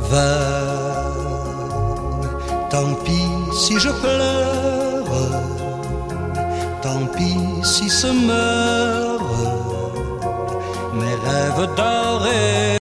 va. Tant pis si je pleure, tant pis si se meurent mes rêves dorés.